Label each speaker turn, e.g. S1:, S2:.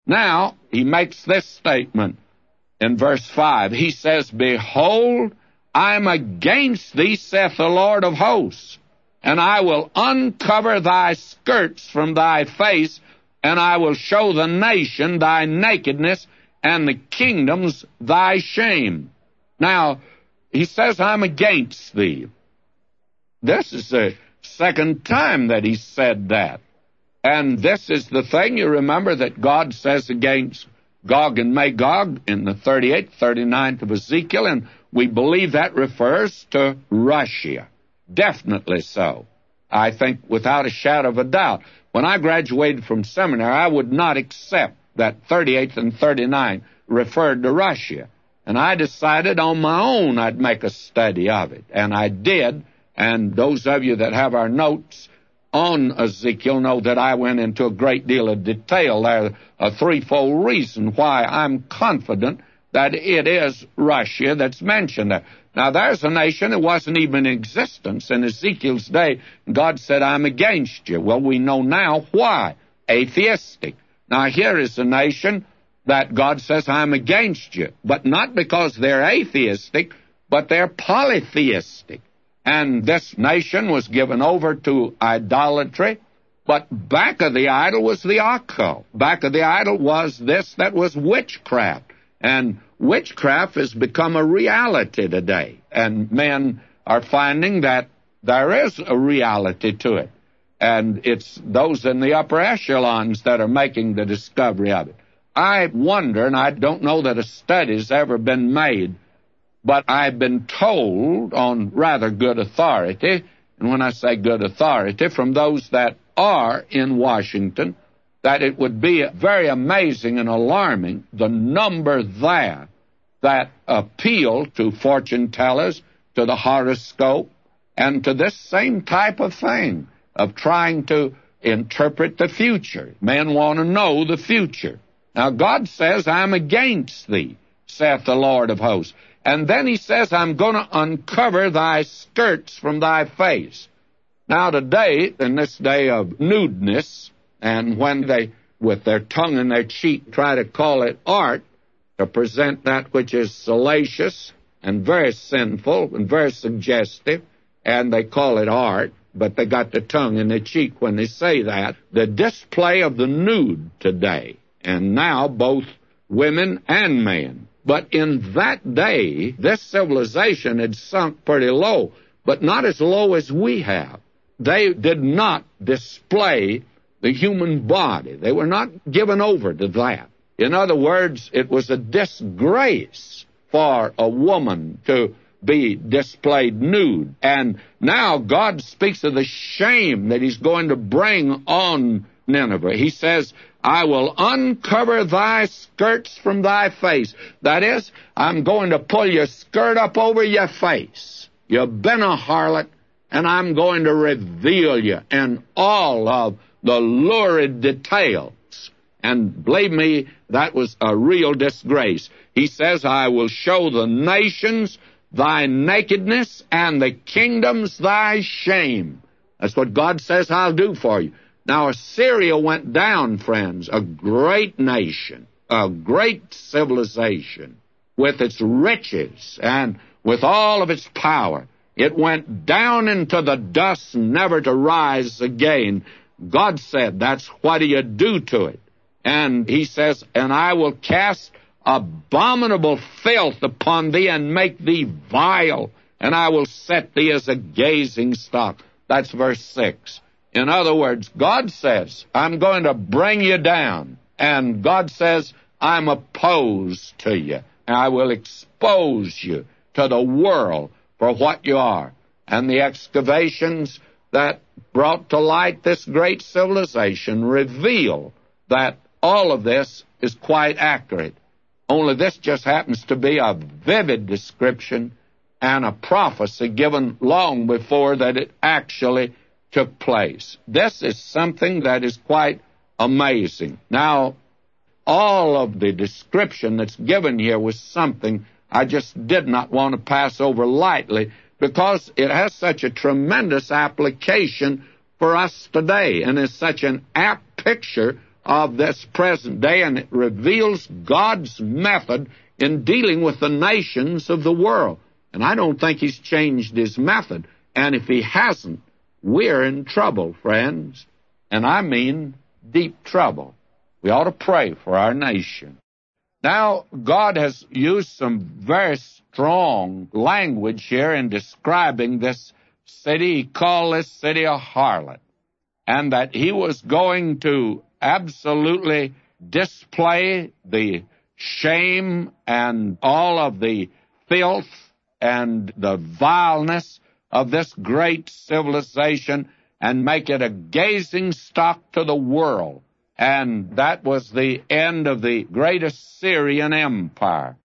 S1: Now, he makes this statement in verse 5. He says, Behold, I am against thee, saith the Lord of hosts, and I will uncover thy skirts from thy face, and I will show the nation thy nakedness, and the kingdoms thy shame. Now, he says, I'm against thee. This is the second time that he said that. And this is the thing, you remember that God says against Gog and Magog in the 38th, 39th of Ezekiel, and we believe that refers to Russia. Definitely so. I think without a shadow of a doubt. When I graduated from seminary, I would not accept that 38th and 39th referred to Russia. And I decided on my own I'd make a study of it. And I did. And those of you that have our notes on Ezekiel know that I went into a great deal of detail there, a threefold reason why I'm confident that it is Russia that's mentioned there. Now, there's a nation that wasn't even in existence in Ezekiel's day. God said, I'm against you. Well, we know now why. Atheistic. Now, here is a nation that God says, I'm against you. But not because they're atheistic, but they're polytheistic. And this nation was given over to idolatry, but back of the idol was the occult. Back of the idol was this that was witchcraft. And witchcraft has become a reality today. And men are finding that there is a reality to it. And it's those in the upper echelons that are making the discovery of it. I wonder, and I don't know that a study's ever been made, but I've been told on rather good authority, and when I say good authority, from those that are in Washington, that it would be very amazing and alarming, the number there that appeal to fortune tellers, to the horoscope, and to this same type of thing, of trying to interpret the future. Men want to know the future. Now, God says, I'm against thee, saith the Lord of hosts. And then he says, I'm going to uncover thy skirts from thy face. Now today, in this day of nudeness, and when they, with their tongue in their cheek, try to call it art, to present that which is salacious and very sinful and very suggestive, and they call it art, but they got the tongue in their cheek when they say that, the display of the nude today, and now both women and men. But in that day, this civilization had sunk pretty low, but not as low as we have. They did not display the human body. They were not given over to that. In other words, it was a disgrace for a woman to be displayed nude. And now God speaks of the shame that he's going to bring on Nineveh. He says, I will uncover thy skirts from thy face. That is, I'm going to pull your skirt up over your face. You've been a harlot, and I'm going to reveal you in all of the lurid details. And believe me, that was a real disgrace. He says, I will show the nations thy nakedness and the kingdoms thy shame. That's what God says I'll do for you. Now, Assyria went down, friends, a great nation, a great civilization, with its riches and with all of its power. It went down into the dust, never to rise again. God said, that's what you do to it. And he says, and I will cast abominable filth upon thee and make thee vile, and I will set thee as a gazing stock. That's verse 6. In other words, God says, I'm going to bring you down. And God says, I'm opposed to you. And I will expose you to the world for what you are. And the excavations that brought to light this great civilization reveal that all of this is quite accurate. Only this just happens to be a vivid description and a prophecy given long before that it actually took place. This is something that is quite amazing. Now, all of the description that's given here was something I just did not want to pass over lightly because it has such a tremendous application for us today and is such an apt picture of this present day, and it reveals God's method in dealing with the nations of the world. And I don't think He's changed His method. And if He hasn't, we're in trouble, friends. And I mean deep trouble. We ought to pray for our nation. Now, God has used some very strong language here in describing this city. He called this city a harlot, and that He was going to absolutely display the shame and all of the filth and the vileness of this great civilization and make it a gazing stock to the world. And that was the end of the great Assyrian Empire.